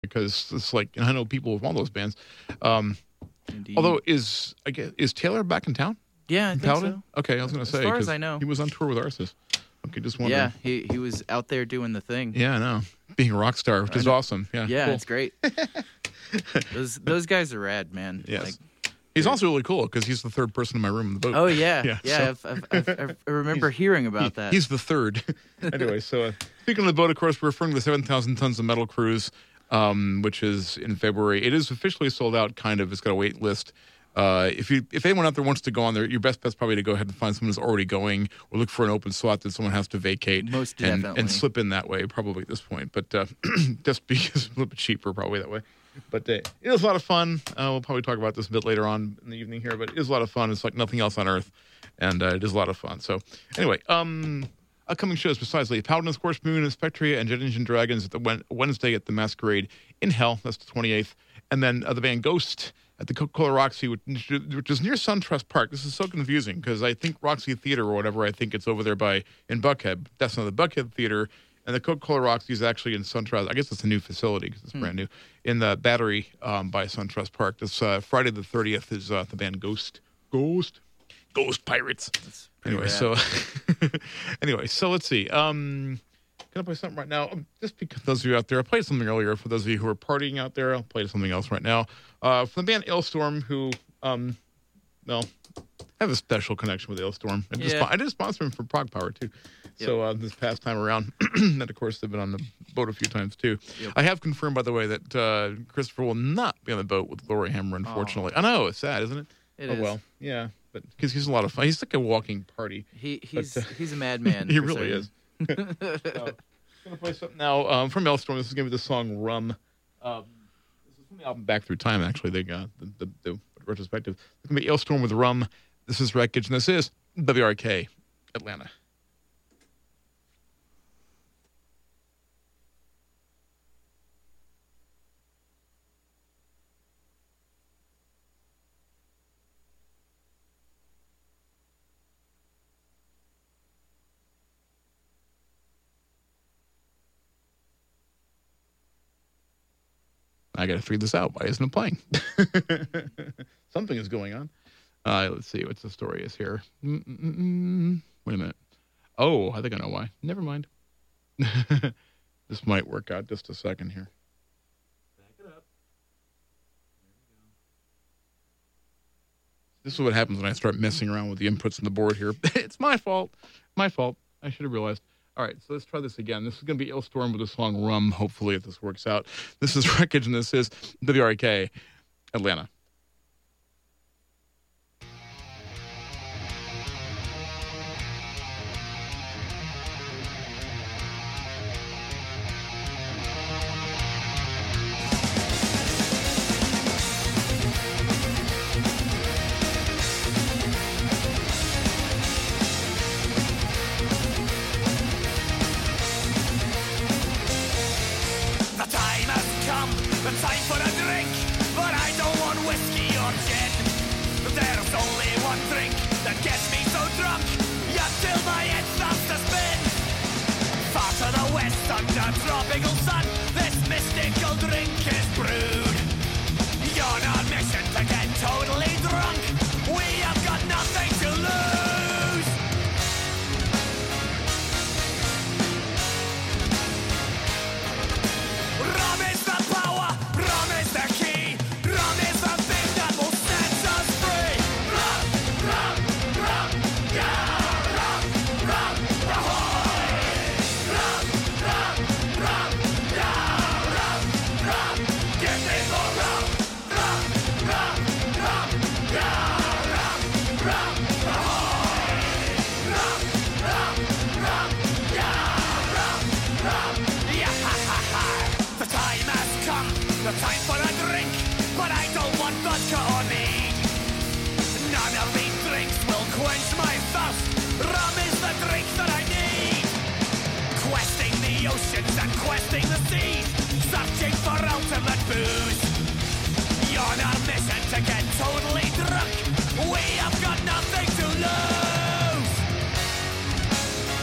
because it's like I know people with all those bands. Um, Indeed. although is Taylor back in town? Yeah, I think Paladin? so. Okay, I was going to say. As far as 'cause I know. he was on tour with Arsis. Okay, just wondering. Yeah, he was out there doing the thing. Yeah, I know. Being a rock star, which is awesome. Yeah, Yeah, cool. it's great. those guys are rad, man. Yes. Like, He's also really cool because he's the third person in my room in the boat. oh yeah, so- I remember hearing about that. He's the third. Anyway, so speaking of the boat, of course, we're referring to the 7,000 Tons of Metal cruise, which is in February. It is officially sold out, kind of. It's got a wait list. If anyone out there wants to go on there, your best bet's probably to go ahead and find someone who's already going, or look for an open slot that someone has to vacate. Most definitely. And slip in that way, probably at this point. But just because it's a little bit cheaper, probably that way. But it was a lot of fun. We'll probably talk about this a bit later on in the evening here, but it is a lot of fun. It's like nothing else on earth, and it is a lot of fun. So anyway, upcoming shows precisely Paladin, of course, Moon, and Spectria, and Jet Engine Dragons at the Wednesday at the Masquerade in Hell. That's the 28th. And then the band Ghost at the Coca-Cola Roxy, which is near SunTrust Park. This is so confusing because I think Roxy Theater or whatever, I think it's over there in Buckhead. That's not the Buckhead Theater. And the Coca-Cola Roxy is actually in SunTrust. I guess it's a new facility because it's brand new. In the Battery by SunTrust Park. This Friday the 30th is the band Ghost Pirates. Anyway, so let's see. Can I play something right now? Just because those of you out there, I played something earlier. For those of you who are partying out there, I'll play something else right now. From the band Ailstorm, who, I have a special connection with Ailstorm. I did sponsor him for Prog Power, too. Yep. So this past time around, and of course, they've been on the boat a few times, too. Yep. I have confirmed, by the way, that Christopher will not be on the boat with Glory Hammer, unfortunately. I know, it's sad, isn't it? It is. Well, yeah. But because he's a lot of fun. He's like a walking party. He's a madman. He really is. I'm going to play something now from Ailstorm. This is going to be the song Rum. This is from the album Back Through Time, actually. They got the retrospective. It's going to be Ailstorm with Rum. This is Wreckage, and this is WRK Atlanta. I got to figure this out. Why isn't it playing? Something is going on. Let's see what the story is here. Wait a minute. Oh, I think I know why. Never mind. This might work out just a second here. Back it up. There we go. This is what happens when I start messing around with the inputs on the board here. It's my fault. My fault. I should have realized. All right, so let's try this again. This is going to be Ailstorm with the song Rum, hopefully, if this works out. This is Wreckage, and this is WRK Atlanta.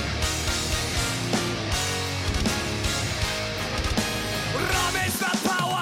Rum is the power.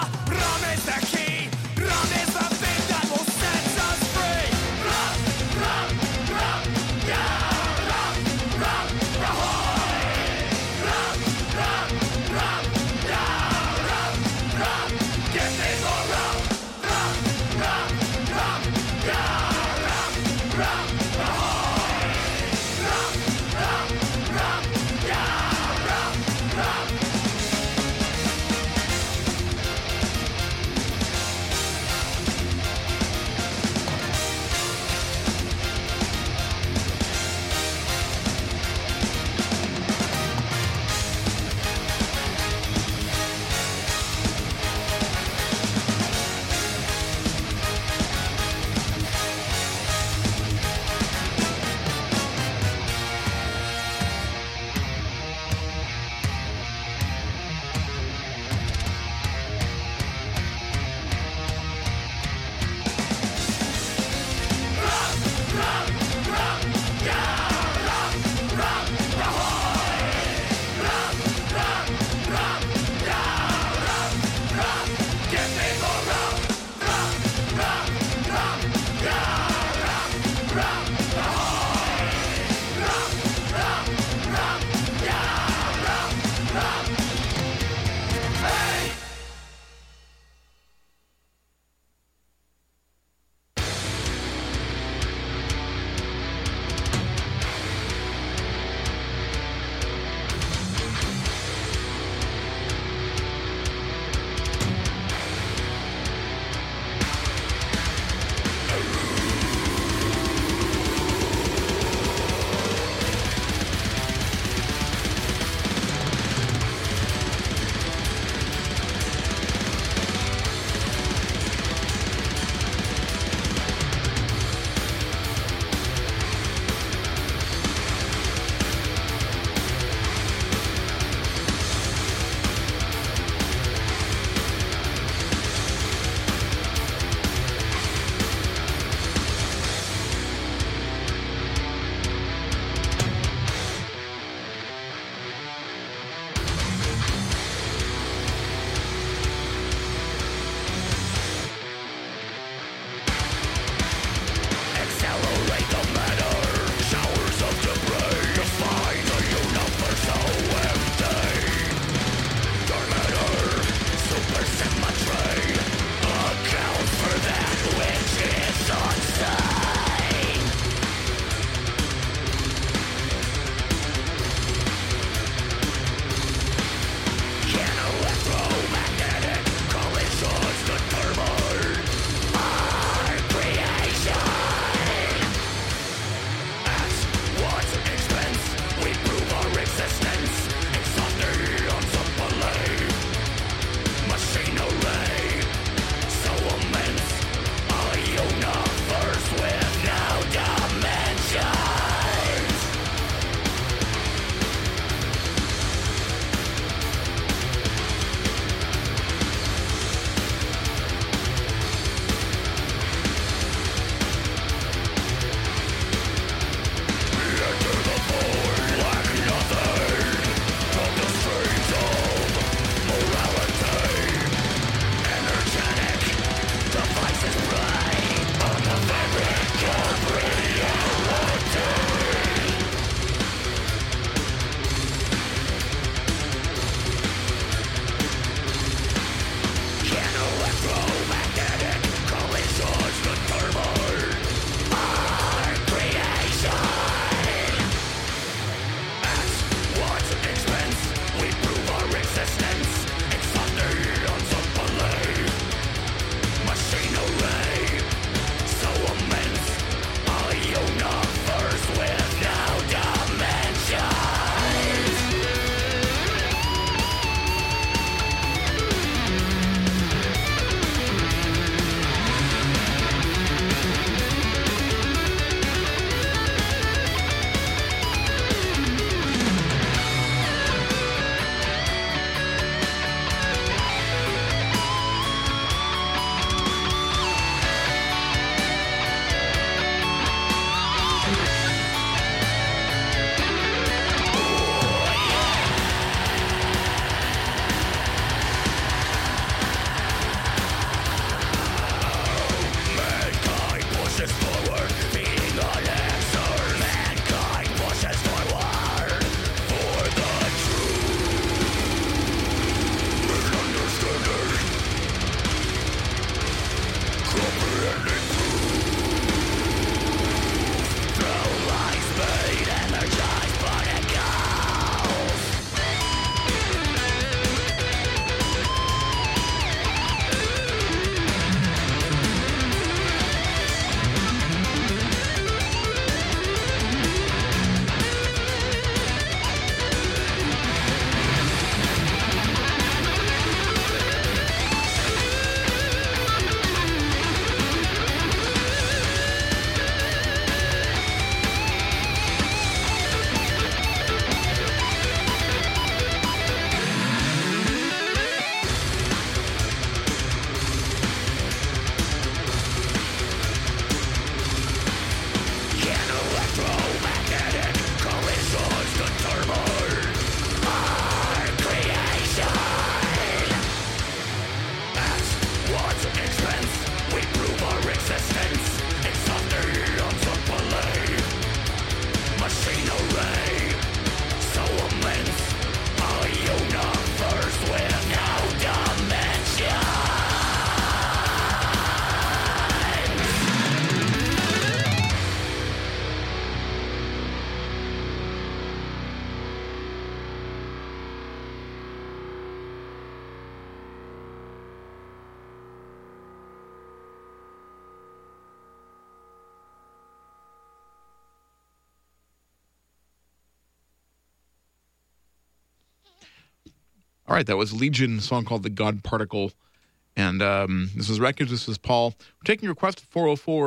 All right, that was Legion, a song called The God Particle. And this is Records. This is Paul. We're taking requests at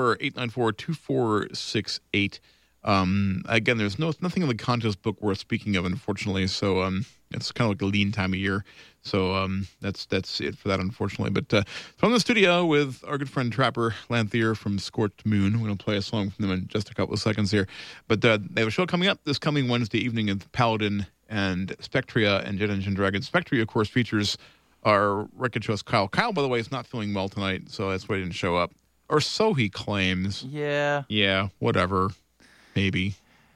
404-894-2468. Again, there's nothing in the contest book worth speaking of, unfortunately. So it's kind of like a lean time of year. So that's it for that, unfortunately. But from the studio with our good friend Trapper Lanthier from Scorched Moon. We're going to play a song from them in just a couple of seconds here. But they have a show coming up this coming Wednesday evening at Paladin and Spectria and Jet Engine Dragon. Spectria, of course, features our record host Kyle. Kyle, by the way, is not feeling well tonight, so that's why he didn't show up. Or so he claims. Yeah. Yeah, whatever. Maybe.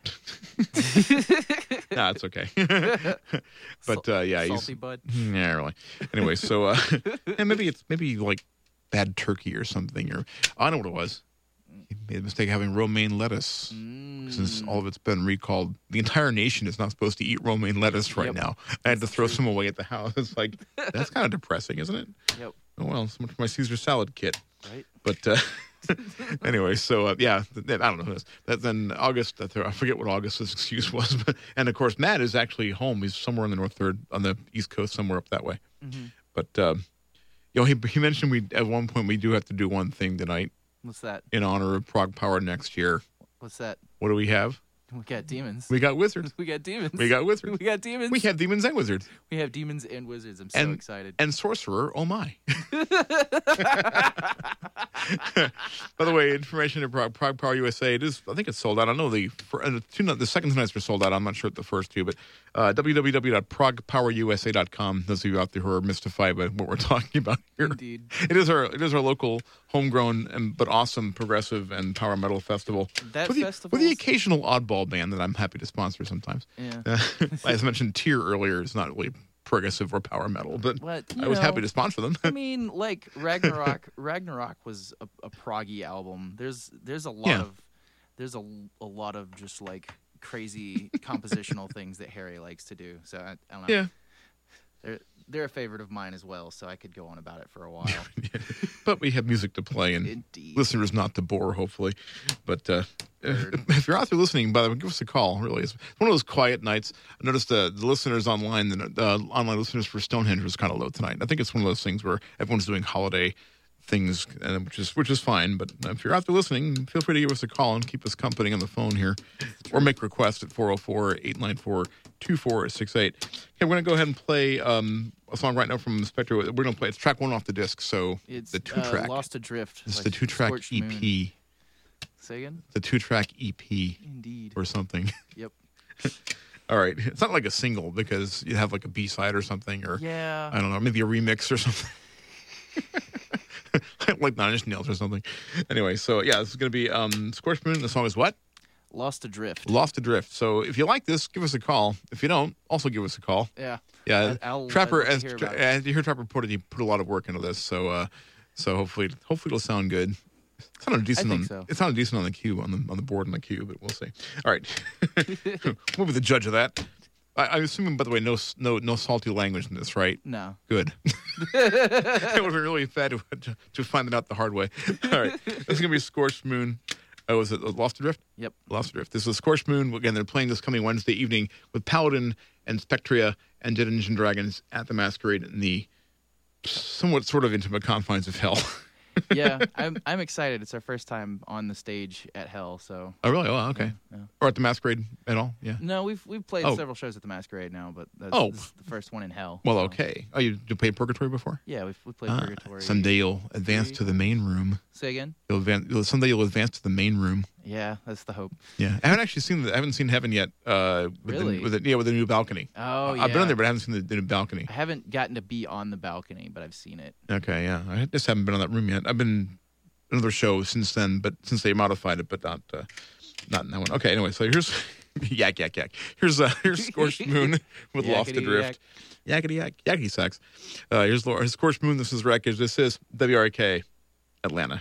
Nah, it's okay. But yeah, salty bud. Yeah, really. Anyway, so and maybe like bad turkey or something, or I know what it was. He made a mistake having romaine lettuce since all of it's been recalled. The entire nation is not supposed to eat romaine lettuce right now. I had to throw some away at the house. It's like, that's kind of depressing, isn't it? Yep. Oh, well, so much for my Caesar salad kit. Right. But anyway, so yeah, I don't know who this. Then August, I forget what August's excuse was. But, and of course, Matt is actually home. He's somewhere in the North Third, on the East Coast, somewhere up that way. Mm-hmm. But, he mentioned at one point we do have to do one thing tonight. What's that? In honor of Prog Power next year. What's that? What do we have? We got demons. We got wizards. We got demons. We got wizards. We got demons. We have demons and wizards. We have demons and wizards. I'm so excited. And sorcerer, oh my. By the way, information at Prog Power USA, I think it's sold out. I know the second two nights were sold out. I'm not sure at the first two, but www.progpowerusa.com. Those of you out there who are mystified by what we're talking about here. Indeed. It is our local homegrown but awesome progressive and power metal festival. With the occasional oddball band that I'm happy to sponsor sometimes. Yeah. As I mentioned, Tyr earlier is not really progressive or power metal, but I was happy to sponsor them. I mean, like Ragnarok was a proggy album. There's a lot of just like crazy compositional things that Harry likes to do. So I don't know. Yeah. They're a favorite of mine as well, so I could go on about it for a while. But we have music to play and listeners not to bore, hopefully. But if you're out there listening, by the way, give us a call. Really, it's one of those quiet nights. I noticed the listeners online, the online listeners for Stonehenge was kind of low tonight. I think it's one of those things where everyone's doing holiday things, which is fine. But if you're out there listening, feel free to give us a call and keep us company on the phone here, or make requests at 404-894-2468. Okay, we're going to go ahead and play a song right now from Spectre. We're going to play. It's track one off the disc, so it's the 2-track. Lost Adrift. It's the 2-track EP. Moon. Say again? The 2-track EP. Indeed. Or something. Yep. All right. It's not like a single because you have like a B-side or something, or I don't know, maybe a remix or something. Like Nine Inch Nails or something. Anyway, so yeah, this is going to be Scorched Moon. The song is what? Lost Adrift. Lost Adrift. So if you like this, give us a call. If you don't, also give us a call. Yeah. Yeah. Trapper, as you hear Trapper put a lot of work into this. So hopefully it'll sound good. It sounded decent. It sounded decent on the cue on the board on the cue, but we'll see. All right. We'll be the judge of that. I'm assuming, by the way, no salty language in this, right? No. Good. It would be really bad to find it out the hard way. All right. This is going to be Scorched Moon. Oh, is it Lost Adrift? Yep. Lost Adrift. This is Scorched Moon. Again, they're playing this coming Wednesday evening with Paladin and Spectria and Jet Engine Dragons at the Masquerade in the somewhat sort of intimate confines of hell. Yeah, I'm excited. It's our first time on the stage at Hell, so. Oh, really? Oh, okay. Yeah. Or at the Masquerade at all? Yeah. No, we've played several shows at the Masquerade now, but this is the first one in Hell. Well, so. Okay. Oh, you played Purgatory before? Yeah, we've played Purgatory. Someday you'll advance to the main room. Say again? Someday you'll advance to the main room. Yeah, that's the hope. Yeah, I haven't actually seen I haven't seen Heaven yet. Really? With the new balcony. Oh, yeah. I've been in there, but I haven't seen the new balcony. I haven't gotten to be on the balcony, but I've seen it. Okay, yeah. I just haven't been on that room yet. I've been another show since then, but since they modified it, but not in that one. Okay, anyway, so here's yak. Here's Scorched Moon with Lost Adrift. Yakety yak, yakety sax. Here's Scorched Moon. This is Wreckage. This is WRK Atlanta.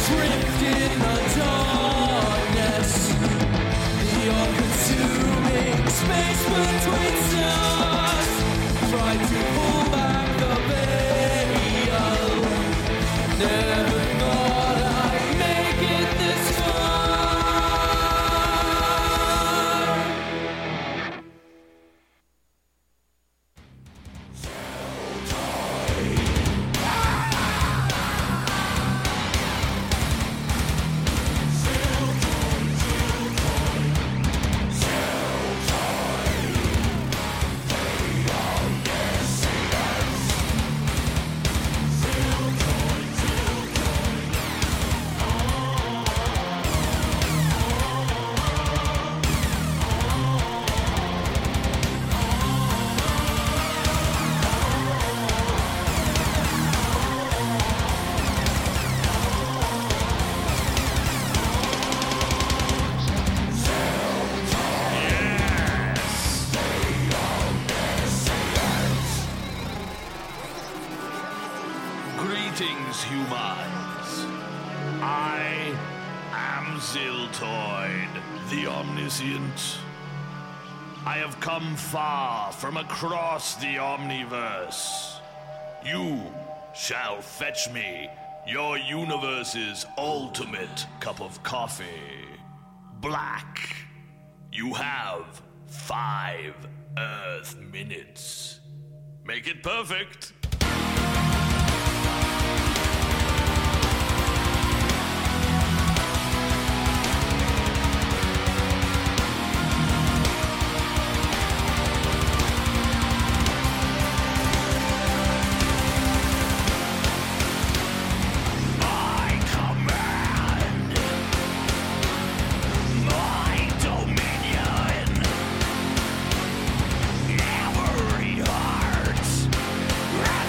Drift in the darkness, the all-consuming space between stars. Try to pull back the veil. Never thought I'd make it this far. Greetings, humans. I am Ziltoid, the Omniscient. I have come far from across the Omniverse. You shall fetch me your universe's ultimate cup of coffee. Black. You have 5 Earth minutes. Make it perfect. Every heart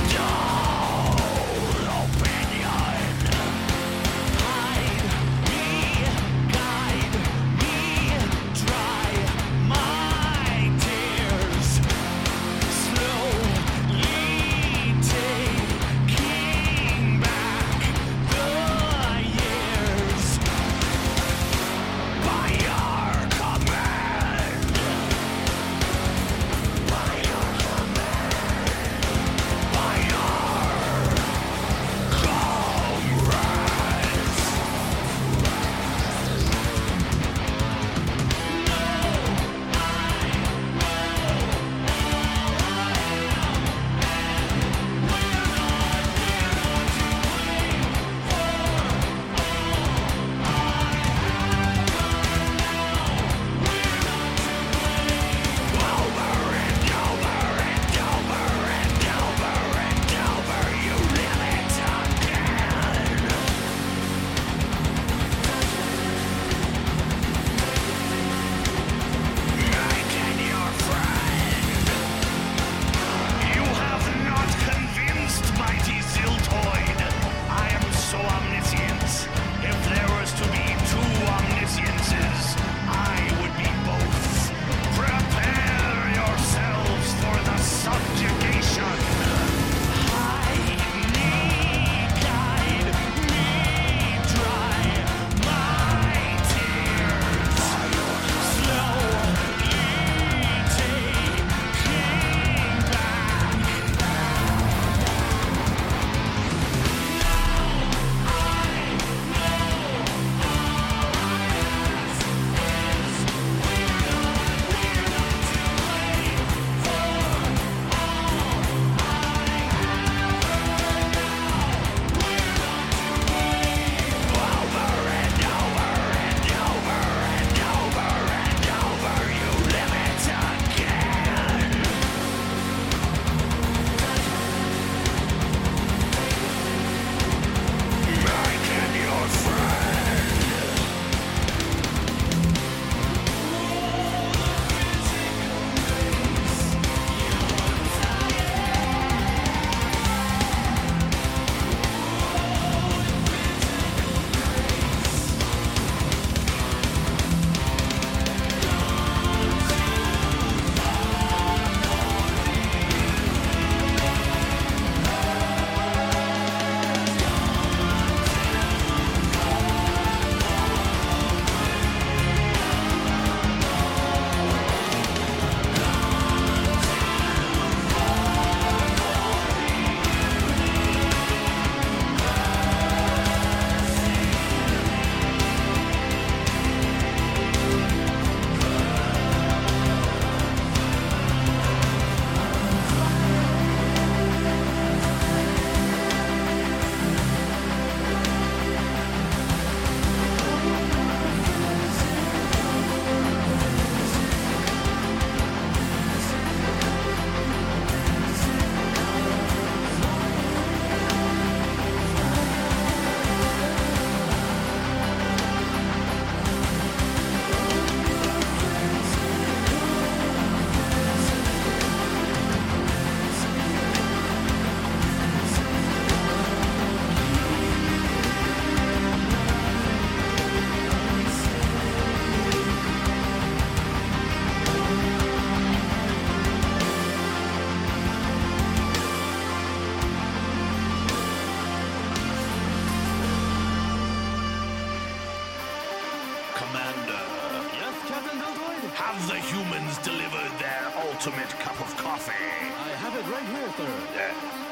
Commander. Yes, Captain Deltoid? Have the humans delivered their ultimate cup of coffee? I have it right here, sir.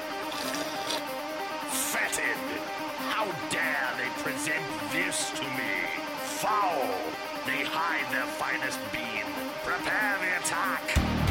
Fetid! How dare they present this to me? Foul! They hide their finest bean. Prepare the attack!